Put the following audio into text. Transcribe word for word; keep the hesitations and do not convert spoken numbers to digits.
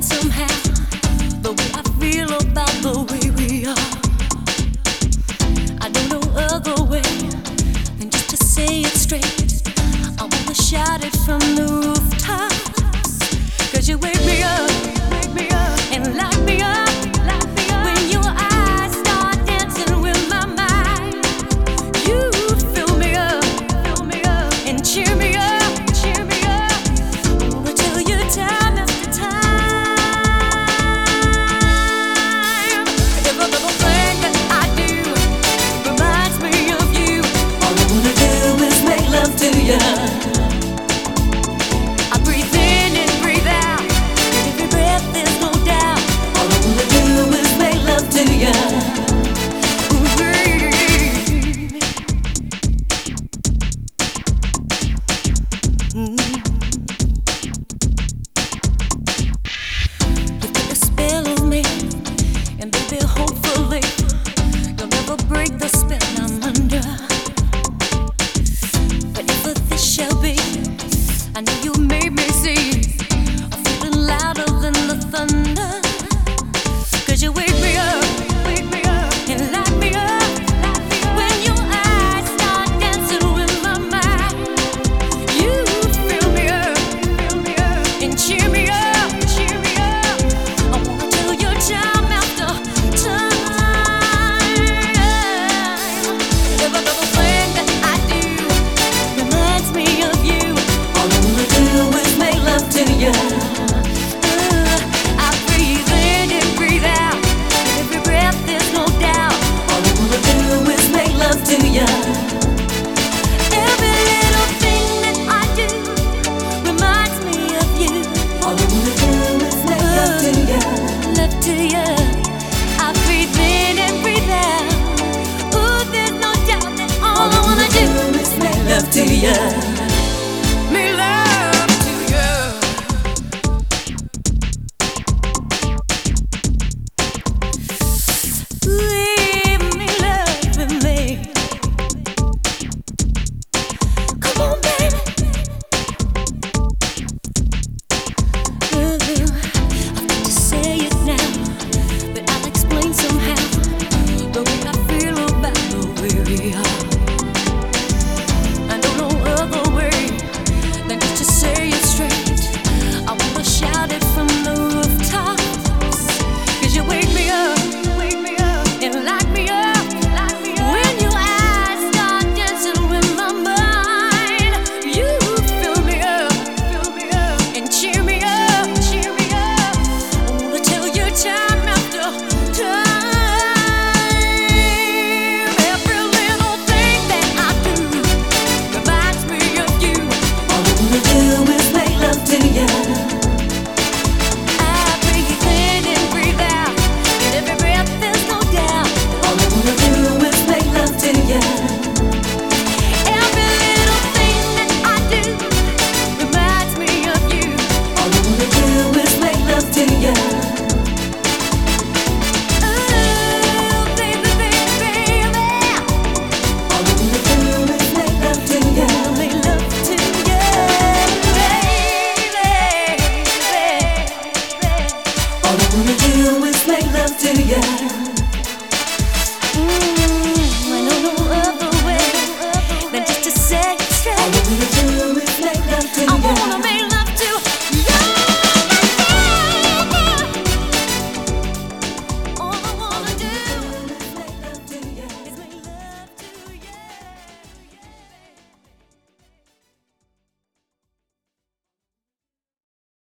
somehow the way I feel about the way we are. I don't know other way than just to say it straight. I wanna shout it from the rooftops, 'cause you wake me up, wake me up and light me up, light me up. When your eyes start dancing with my mind, you fill me up, fill me up and cheer me up, cheer me up. I wanna tell you time after time, every little thing that I do reminds me of you. All I wanna do is make love to you. I breathe in and breathe out, and every breath there's no doubt. All I wanna do is make love to you. You put a spell on me, and baby, hopefully you'll never break the spell I'm under. Whatever this shall be, I know you made me see a feeling louder than the thunder. 'Cause you wake me up, wake me up and light me up, light me up. When your eyes start dancing with my mind, you fill me up, fill me up and cheer me up, cheer me up. I wanna tell you time after time, every little thing that I do reminds me of you. All I wanna do is make love to you. Uh, I breathe in and breathe out, and every breath there's no doubt. All I wanna do is make love to you. Every little thing that I do reminds me of you. All I wanna do is make love to you, love to you. I breathe in and breathe out. Ooh, there's no doubt that all I wanna do is make love to you.